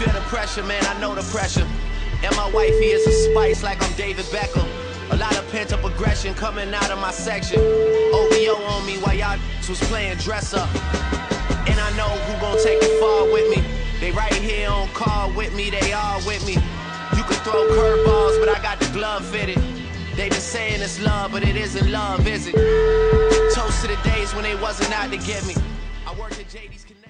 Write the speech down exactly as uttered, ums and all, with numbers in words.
feel the pressure, man, I know the pressure. And my wifey is a spice like I'm David Beckham. A lot of pent-up aggression coming out of my section. O V O on me while y'all was playing dress up. And I know who gon' take it far with me. They right here on call with me, they all with me. You can throw curveballs, but I got the glove fitted. They been saying it's love, but it isn't love, is it? Toast to the days when they wasn't out to get me. I worked at J D's